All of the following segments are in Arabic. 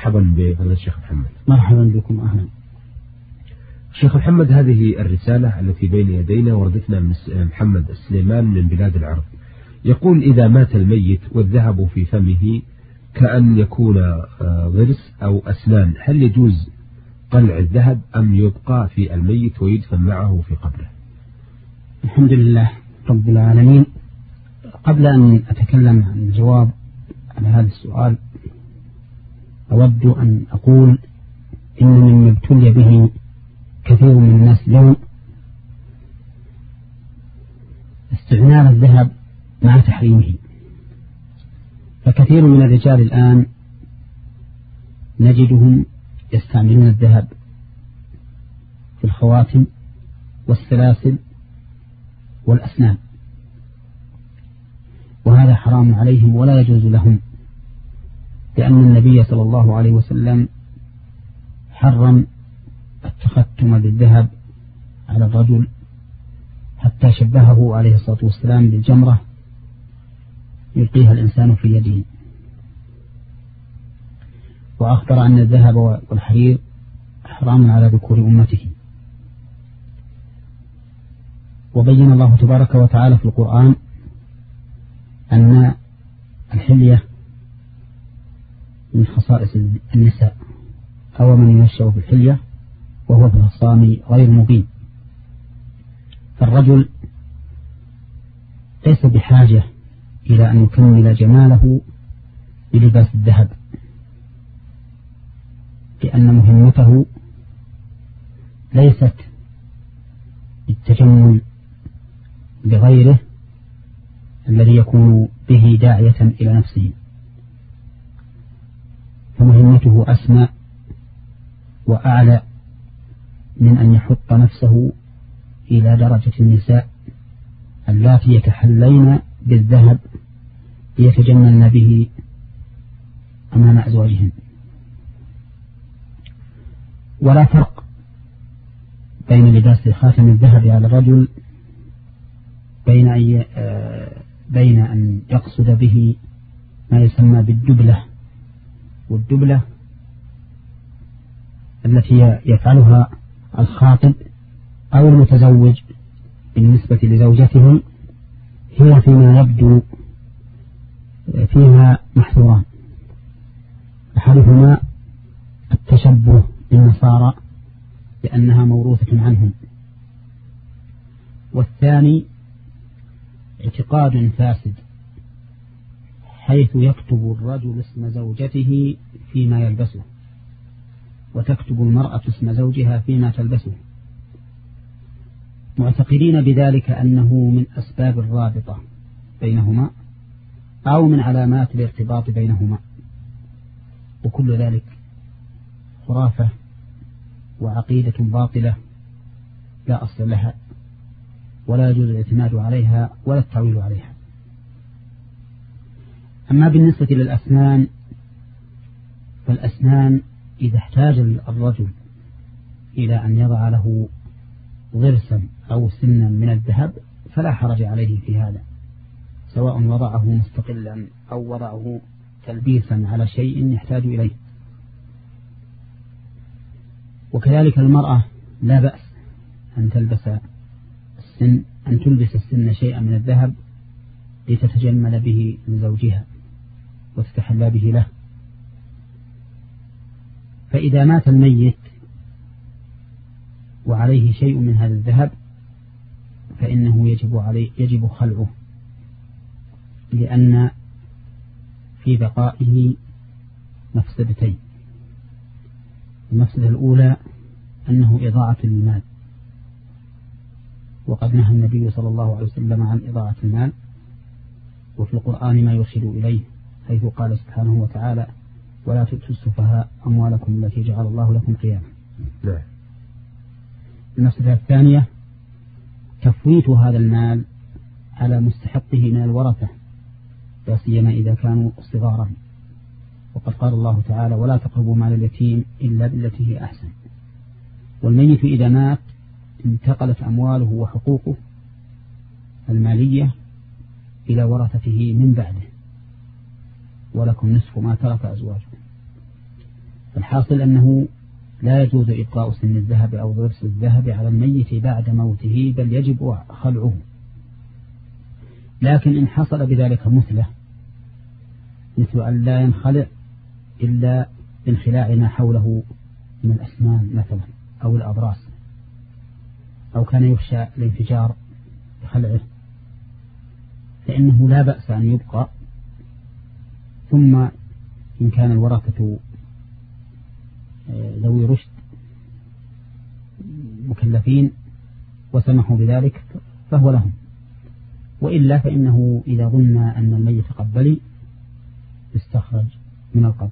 مرحبا بفضل الشيخ محمد. مرحبا بكم، أهلا. شيخ محمد، هذه الرسالة التي بين يدينا وردتنا من محمد السليمان من بلاد العرب. يقول: إذا مات الميت والذهب في فمه كأن يكون ضرس أو أسنان، هل يجوز قلع الذهب أم يبقى في الميت ويدفن معه في قبره؟ الحمد لله رب العالمين. قبل أن أتكلم عن الجواب على هذا السؤال أود أن أقول إن مما ابتلي به كثير من الناس اليوم استعمال الذهب مع تحريمه. فكثير من الرجال الآن نجدهم يستعملون الذهب في الخواتم والسلاسل والأسنان، وهذا حرام عليهم ولا يجوز لهم، لأن النبي صلى الله عليه وسلم حرم التختم بالذهب على الرجل، حتى شبهه عليه الصلاة والسلام بالجمرة يلقيها الإنسان في يده، وأخبر أن الذهب والحرير حرام على ذكور أمته. وبين الله تبارك وتعالى في القرآن أن الحلية من خصائص النساء، أو من ينشأ في الحلية وهو في الخصام غير مبين. فالرجل ليس بحاجة إلى أن يكمل جماله بلباس الذهب، لأن مهمته ليست التجمل بغيره الذي يكون به داعية إلى نفسه، فمهمته أسمى وأعلى من أن يحط نفسه إلى درجة النساء اللاتي يتحلين بالذهب ليتجملن به أمام أزواجهن. ولا فرق بين لباس خاتم الذهب على الرجل بين أن يقصد به ما يسمى بالدبلة، والدبلة التي يفعلها الخاطب أو المتزوج بالنسبة لزوجته، هي فيما يبدو فيها محظوران: أحدهما التشبه بالنصارى لأنها موروثة عنهم، والثاني اعتقاد فاسد حيث يكتب الرجل اسم زوجته فيما يلبسه، وتكتب المرأة اسم زوجها فيما تلبسه، معتقدين بذلك أنه من أسباب الرابطة بينهما أو من علامات الارتباط بينهما، وكل ذلك خرافة وعقيدة باطلة لا أصل لها، ولا يجوز الاعتماد عليها ولا التعويل عليها. أما بالنسبة للأسنان، فالأسنان إذا احتاج الرجل إلى أن يضع له ضرسا أو سنا من الذهب فلا حرج عليه في هذا، سواء وضعه مستقلا أو وضعه تلبيسا على شيء يحتاج إليه. وكذلك المرأة لا بأس أن تلبس السن شيئا من الذهب لتتجمل به لزوجها وتتحلى به له. فإذا مات الميت وعليه شيء من هذا الذهب فإنه يجب خلعه، لأن في بقائه مفسدتين: المفسدة الأولى أنه إضاعة للمال، وقد نهى النبي صلى الله عليه وسلم عن إضاعة المال، وفي القرآن ما يرشد إليه حيث قال سبحانه وتعالى: ولا تؤتوا السفهاء أموالكم التي جعل الله لكم قياما. المفسدة الثانية تفويت هذا المال على مستحقه من الورثة، لا سيما إذا كانوا صغارا، وقد قال الله تعالى: ولا تقربوا مال اليتيم إلا بالتي هي أحسن. والميت إذا مات انتقلت أمواله وحقوقه المالية إلى ورثته من بعده، ولكم نصف ما ترك أزواجه. الحاصل أنه لا يجوز إبقاء سن الذهب أو ضرس الذهب على الميت بعد موته، بل يجب خلعه. لكن إن حصل بذلك مثله، مثل أن لا ينخلع إلا بانخلاع ما حوله من الأسنان مثلا أو الأضراس، أو كان يخشى الانفجار بخلعه، فإنه لا بأس أن يبقى. ثم إن كان الورثة ذوي رشد مكلفين وسمحوا بذلك فهو لهم، وإلا فإنه إذا ظن أن الميت قد بلي يستخرج من القبر.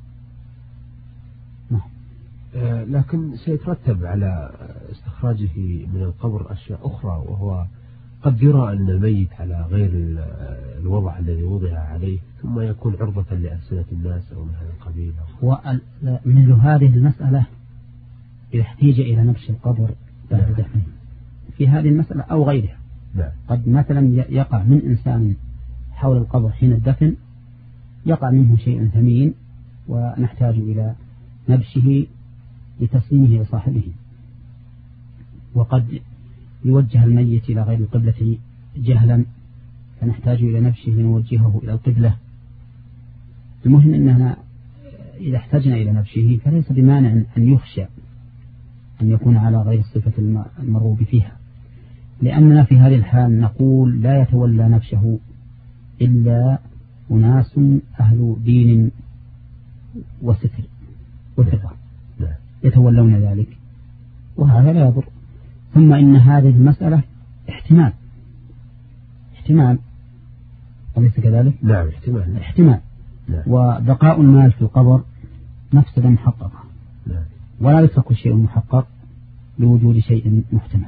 لكن سيترتب على استخراجه من القبر أشياء أخرى، وهو قد يرى أن الميت على غير الوضع الذي وضع عليه، ثم يكون عرضة لألسنة الناس أو من هذا القبيل. ومثل هذه المسألة إذا احتيج إلى نبش القبر بعد دفنه في هذه المسألة أو غيرها، قد مثلا يقع من إنسان حول القبر حين الدفن يقع منه شيء ثمين ونحتاج إلى نبشه لتسليمه لصاحبه، وقد يوجه الميت إلى غير القبلة جهلا فنحتاج إلى نبشه لنوجهه إلى القبلة. المهم أننا إذا احتاجنا إلى نبشه فليس بمانع أن يخشى أن يكون على غير الصفة المرغوب فيها، لأننا في هذه الحال نقول لا يتولى نبشه إلا أناس أهل دين وستر وثقة يتولون ذلك، وهذا لا يضر. ثم إن هذه المسألة احتمال أليس كذلك؟ نعم احتمال. نعم. وبقاء المال في القبر مفسدة محققة. نعم. ولا يترك الشيء المحقق لوجود شيء محتمل.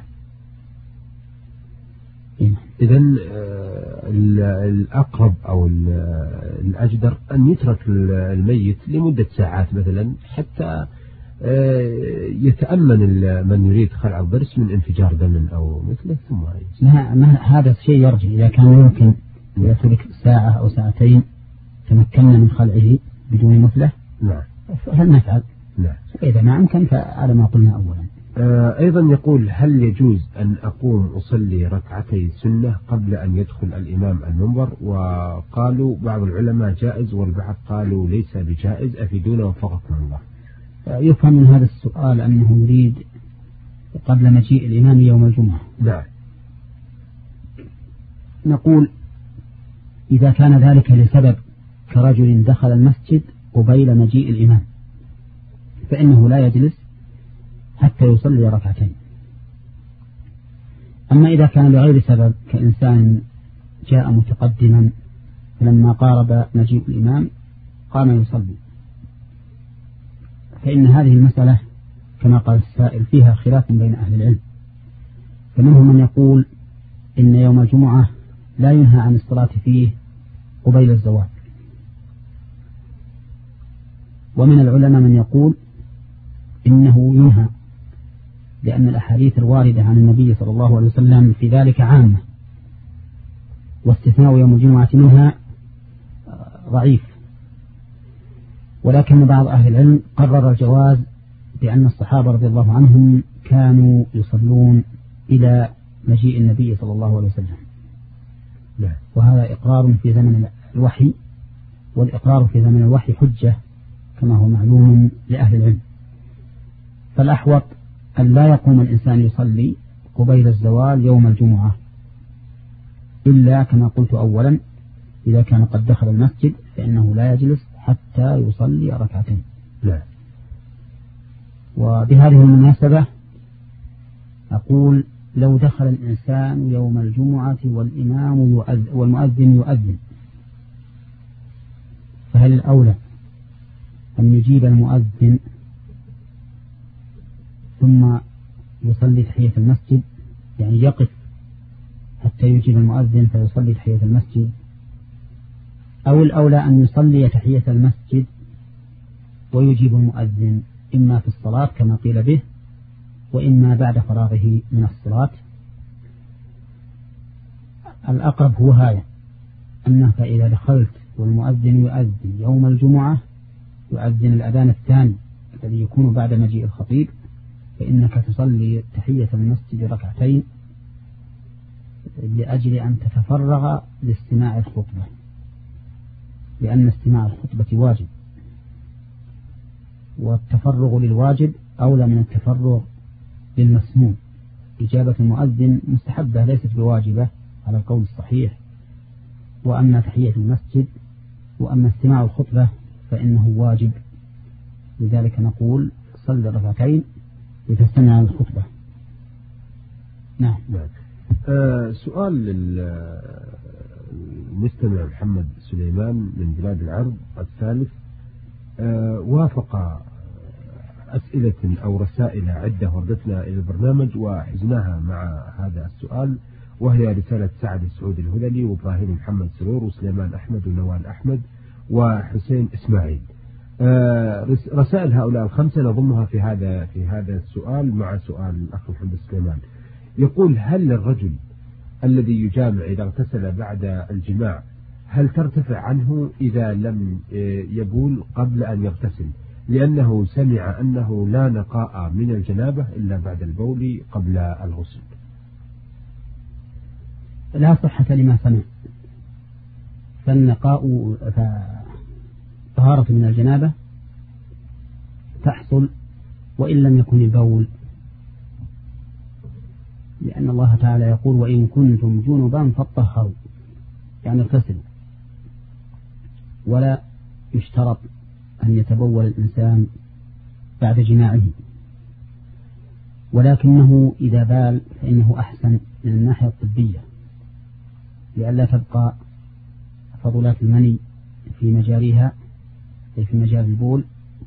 إذن الأقرب أو الأجدر أن يترك الميت لمدة ساعات مثلا حتى يتأمن من يريد خلع الضرس من انفجار دم أو مثله، ثم هذا الشيء يرجع إذا كان يمكن يترك ساعة أو ساعتين تمكنا من خلعه بدون مثله. نعم. فهل نفعل؟ نعم. إذا ما أمكن فعلى ما قلنا أولا. أيضا يقول: هل يجوز أن أقوم أصلي ركعتي سنة قبل أن يدخل الإمام المنبر؟ وقالوا بعض العلماء جائز والبعض قالوا ليس بجائز، أفيدونا وفقكم الله. يفهم من هذا السؤال أنه يريد قبل مجيء الإمام يوم الجمعة. نعم. نقول إذا كان ذلك لسبب كرجل دخل المسجد قبيل مجيء الإمام فإنه لا يجلس حتى يصلي ركعتين. أما إذا كان لغير سبب كإنسان جاء متقدما فلما قارب مجيء الإمام قام يصلي، فإن هذه المسألة كما قال السائل فيها خلاف بين أهل العلم، فمنهم من يقول إن يوم الجمعة لا ينهى عن الصلاة فيه قبيل الزوال، ومن العلماء من يقول إنه ينهى، لأن الأحاديث الواردة عن النبي صلى الله عليه وسلم في ذلك عامة، واستثناء يوم الجمعة منها ضعيف. ولكن بعض أهل العلم قرر الجواز بأن الصحابة رضي الله عنهم كانوا يصلون إلى مجيء النبي صلى الله عليه وسلم، وهذا إقرار في زمن الوحي، والإقرار في زمن الوحي حجة كما هو معلوم لأهل العلم. فالأحوط أن لا يقوم الإنسان يصلي قبيل الزوال يوم الجمعة، إلا كما قلت أولا إذا كان قد دخل المسجد فإنه لا يجلس حتى يصلي ركعتين. وبهذه المناسبة أقول لو دخل الإنسان يوم الجمعة والمؤذن يؤذن، فهل الأولى أن يجيب المؤذن ثم يصلي تحية المسجد، يعني يقف حتى يجيب المؤذن فيصلي تحية المسجد، أو الأولى أن يصلي تحية المسجد ويجيب المؤذن إما في الصلاة كما قيل به وإما بعد فراغه من الصلاة؟ الأقرب هو هذا، أنك إذا دخلت والمؤذن يؤذن يوم الجمعة يؤذن الأذان الثاني الذي يكون بعد مجيء الخطيب، فإنك تصلي تحية المسجد ركعتين لأجل أن تتفرغ لاستماع الخطبة، لأن استماع الخطبة واجب، والتفرغ للواجب أولى من التفرغ للمسموع. إجابة المؤذن مستحبة ليست بواجبة على القول الصحيح، وأما تحية المسجد وأما استماع الخطبة فإنه واجب، لذلك نقول صل ركعتين لتستمع الخطبة. نعم. سؤال للمستمع محمد سليمان من بلاد العرب الثالث، وافق أسئلة أو رسائل عدة وردتنا إلى البرنامج وحزناها مع هذا السؤال، وهي رسالة سعد السعودي الهللي وإبراهيم محمد سرور وسليمان أحمد ونوال أحمد وحسين إسماعيل. رسائل هؤلاء الخمسة نضمها في هذا السؤال مع سؤال الأخ محمد سليمان. يقول: هل الرجل الذي يجامع إذا اغتسل بعد الجماع هل ترتفع عنه إذا لم يبول قبل أن يغتسل، لأنه سمع أنه لا نقاء من الجنابة إلا بعد البول قبل الغسل؟ لا صحة لما سمع، فالنقاء طهارة من الجنابة تحصل وإن لم يكن البول، لأن الله تعالى يقول: وإن كنتم جنبا فاطهروا، يعني اغتسلوا. ولا يشترط أن يتبول الإنسان بعد جماعه، ولكنه إذا بال فإنه أحسن من الناحية الطبية، لئلا تبقى فضلات المني في مجاريها أي في مجال البول،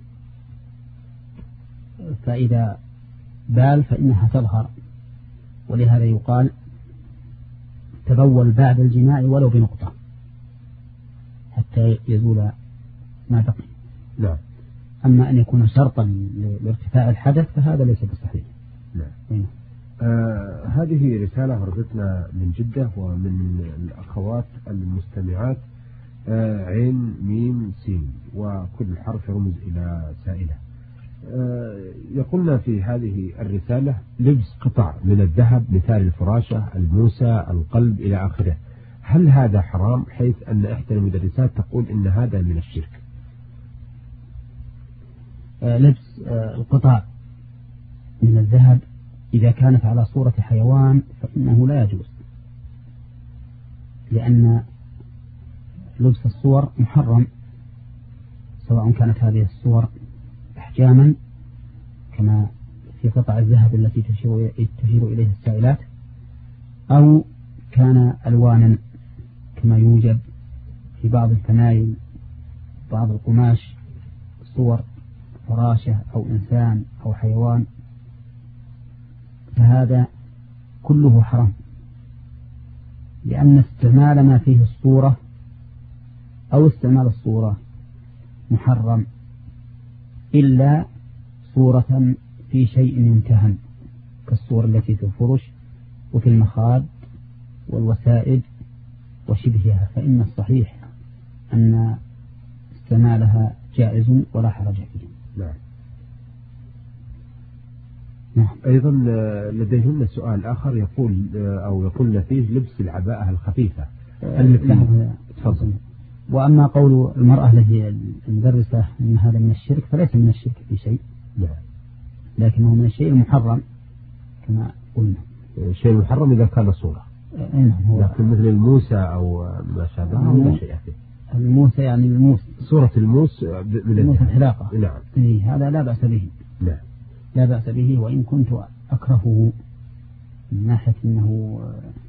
فإذا بال فإنها تظهر، ولهذا يقال: تبول بعد الجماع ولو بنقطة حتى يزول ما بقي. لا. أما أن يكون شرطا لارتفاع الحدث فهذا ليس بصحيح. نعم. هذه رسالة وردتنا من جدة ومن الأخوات المستمعات عين ميم سين، وكل حرف يرمز إلى سائلة. يقولنا في هذه الرسالة: لبس قطع من الذهب مثال الفراشة، الموسى، القلب إلى آخره، هل هذا حرام؟ حيث أن إحدى المدرسات تقول إن هذا من الشرك. لبس القطع من الذهب إذا كانت على صورة حيوان فإنه لا يجوز، لأن لبس الصور محرم، سواء كانت هذه الصور أحجاما كما في قطع الذهب التي تشير إليه السائلات، أو كان ألوانا كما يوجد في بعض الفنايل، بعض القماش، صور فراشة أو إنسان أو حيوان، فهذا كله حرام، لأن استعمال ما فيه الصورة أو استعمال الصورة محرم، إلا صورة في شيء يمتهن كالصور التي في الفرش وفي المخاد والوسائد وشبهها، فإن الصحيح أن استعمالها جائز ولا حرج فيه. نعم. نعم. أيضا لديهن سؤال آخر يقولن فيه لبس العباءة الخفيفة. تفضل. وأما قول المرأة التي المدرسة أن هذا من الشرك فليس من الشرك في شيء، لكنه من الشيء المحرم كما قلنا. الشيء المحرم إذا كان صورة، لكن مثل الموسى أو ما شابه لا شيء فيه. الموسى يعني الموس، صورة الموس من الموس الحلاقة. نعم. هذا لا بأس به. نعم. لا بأس به، وإن كنت أكرهه من ناحية أنه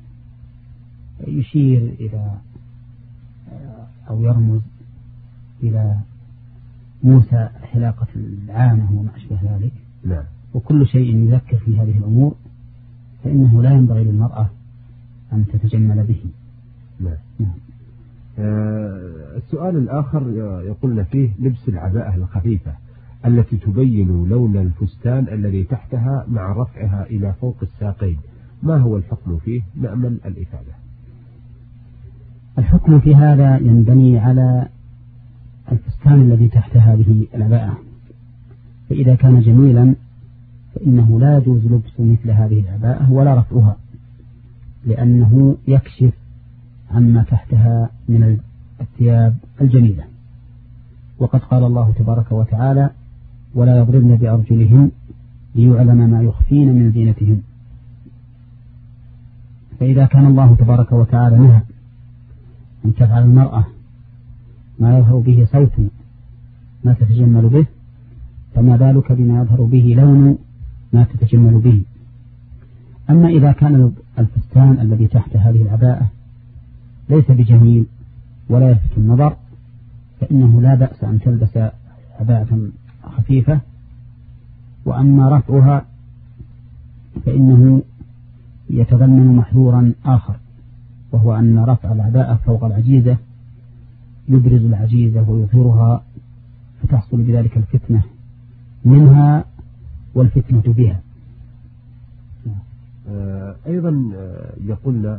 يشير إلى أو يرمز إلى موسى حلاقة العانة وما أشبه ذلك. نعم. وكل شيء يذكر في هذه الأمور فإنه لا ينبغي للمرأة أن تتجمل به. نعم. السؤال الآخر يقولنا فيه لبس العباءة الخفيفة التي تبين لون الفستان الذي تحتها مع رفعها إلى فوق الساقين، ما هو الحكم فيه؟ نأمل الإفادة. الحكم في هذا ينبني على الفستان الذي تحت هذه العباءة، فإذا كان جميلا فإنه لا يجوز لبس مثل هذه العباءة ولا رفعها، لأنه يكشف عما تحتها من الثياب الجميلة. وقد قال الله تبارك وتعالى: ولا يضربن بأرجلهن ليعلم ما يخفين من زينتهن. فإذا كان الله تبارك وتعالى نهى أن تفعل المرأة ما يظهر به صوت ما تتجمل به، فما بالك بما يظهر به لون ما تتجمل به. أما إذا كان الفستان الذي تحت هذه العباءة ليس بجميل ولا يلفت النظر، فإنه لا بأس أن تلبس عباءة خفيفة. وأما رفعها فإنه يتضمن محذورا آخر، وهو أن رفع العباءة فوق العجيزة يبرز العجيزة ويظهرها، فتحصل بذلك الفتنة منها والفتنة بها. أيضا يقولنا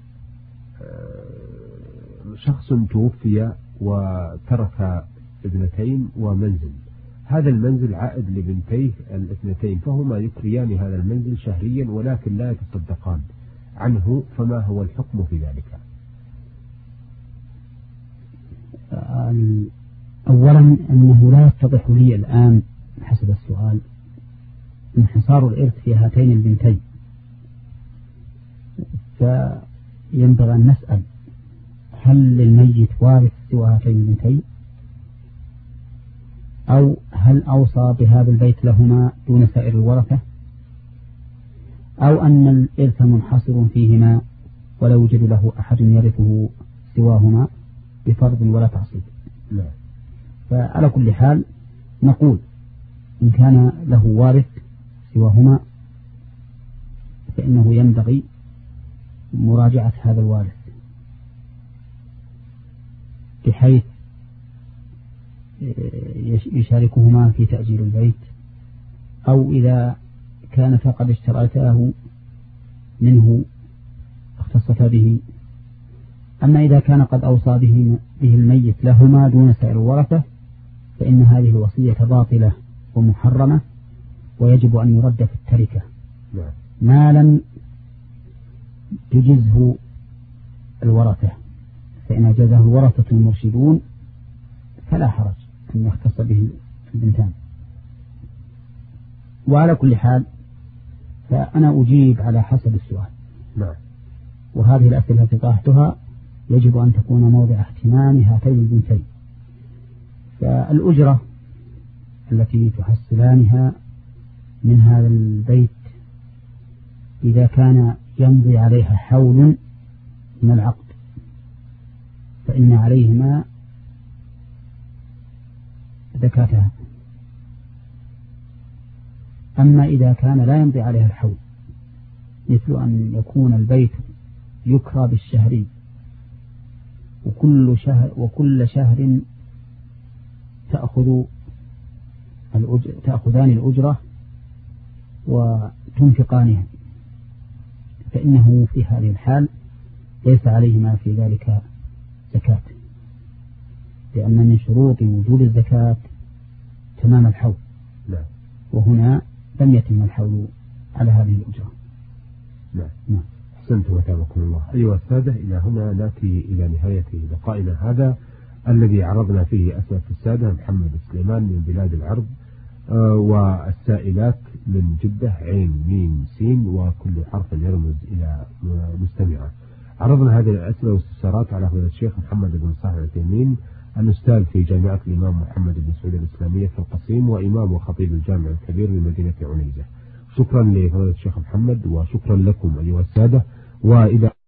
شخص توفي وترك ابنتين ومنزل، هذا المنزل عائد لبنتيه الاثنتين، فهما يكريان هذا المنزل شهريا ولكن لا يتصدقان عنه، فما هو الحكم في ذلك؟ أولا أنه لا يتضح لي الآن حسب السؤال انحصار الإرث في هاتين البنتين، فينبغي أن نسأل: هل للميت وارث سوى هاتين البنتين؟ أو هل أوصى بهذا البيت لهما دون سائر الورثة؟ أو أن الإرث منحصر فيهما ولا يوجد له أحد يرثه سواهما بفرض ولا تعصيب؟ لا. فعلى كل حال نقول إن كان له وارث سواهما فإنه ينبغي مراجعة هذا الوارث، بحيث يشاركهما في تأجير البيت، أو إذا كانتا قد اشتريتاه منه اختصتا به. أما إذا كان قد أوصى به الميت لهما دون سائر الورثة فإن هذه الوصية باطلة ومحرمة، ويجب أن يرد في التركة ما لم تجزه الورثة. فإن أجازه الورثة المرشدون فلا حرج أن يختص به البنتان. وعلى كل حال فأنا أجيب على حسب السؤال، وهذه الأسئلة التي طرحتها يجب أن تكون موضع اهتمام هاتين البنتين. فالأجرة التي تحصلانها من هذا البيت إذا كان يمضي عليها حول من العقد فإن عليهما زكاتها. أما إذا كان لا يمضي عليها الحول، مثل أن يكون البيت يكرى بالشهري وكل شهر تأخذان الأجرة وتنفقانها، فإنه في هذه الحال ليس عليهما في ذلك زكاة، لأن من شروط وجوب الزكاة تمام الحول، وهنا لم يتم الحول على هذه الأجرة. نعم. أحسنتم وتابكم الله. أيها السادة، إلى هنا نأتي إلى نهاية لقائنا هذا الذي عرضنا فيه أسئلة السادة محمد سليمان من بلاد العرب والسائلات من جدة عين ميم سين وكل حرف يرمز إلى مستمعة. عرضنا هذه الأسئلة والاستفسارات على فضيلة الشيخ محمد بن صالح العثيمين، الأستاذ في جامعة الإمام محمد بن سعود الإسلامية في القصيم وإمام وخطيب الجامع الكبير لمدينة عنيزة. شكرا لفضيلة الشيخ محمد وشكرا لكم أيها السادة، وإذا